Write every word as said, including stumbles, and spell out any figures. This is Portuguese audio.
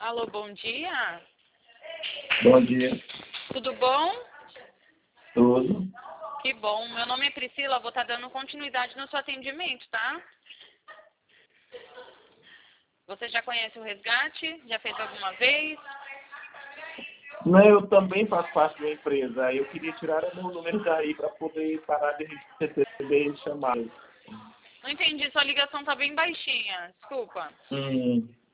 Alô, bom dia. Bom dia. Tudo bom? Tudo. Que bom. Meu nome é Priscila, vou estar dando continuidade no seu atendimento, tá? Você já conhece o resgate? Já fez alguma vez? Não, eu também faço parte da empresa. Eu queria tirar o meu número daí para poder parar de receber chamadas. Não entendi, sua ligação tá bem baixinha. Desculpa. Hum.